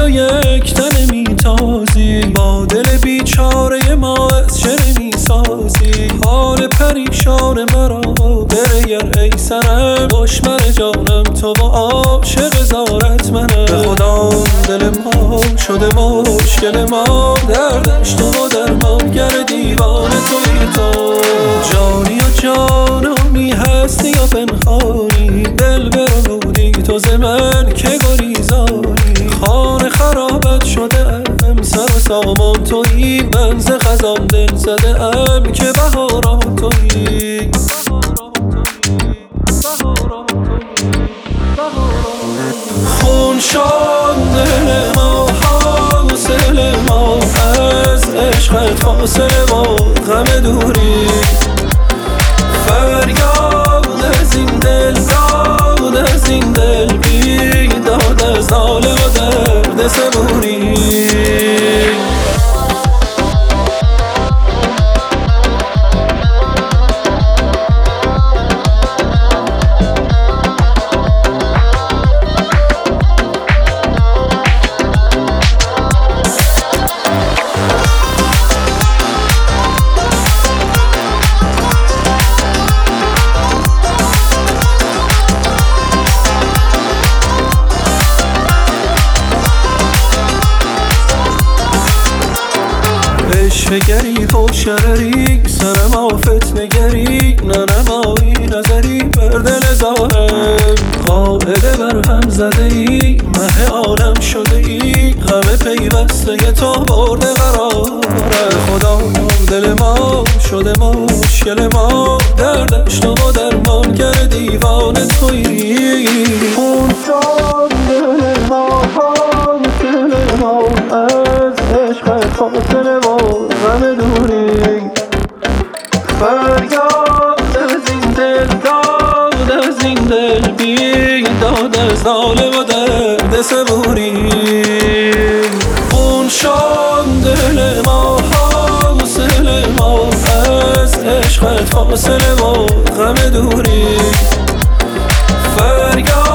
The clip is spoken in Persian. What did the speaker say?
و یک تن میتازی، با دل بیچاره ما از چه نمیسازی؟ حال پریشان مرا بگر ای سنم، دشمن جانم تو و عاشق زارت منم. به خدا دل ما شده مشکل ما، دردش تو و درمانگر دیوانه توی تو. جانی و جانمی هستی یا پنهانی، دل برمودی تو ز من که گریزانی. خانه خرابت شده ام، سر و سامان تویی، من ز خزان دل زده ام که بهاران تویی. خون شد دل ما، حاصل ما از عشقت فاصله و غم دوری. فریاد از این دل، داد از این دل، بیداد از ناله و درد صبوری. نگری تو شرری سرم آفت نگری، ننمایی نظری بر دل زارم. قاعده بر هم زده ای، مه عالم شده ای، همه پیوسته تو برده قرارم. خدا دل ما شده مشکل ما، دردش تو و درمانگر دیوانه تویی. خون شد دل ما، حاصل ما از عشقت فاصله و غم دوری. فریاد از این دل، داد از این دل، بیداد از ناله و درد صبوری. خون شد دل ما، حاصل ما از عشقت فاصله و غم دوری. فریاد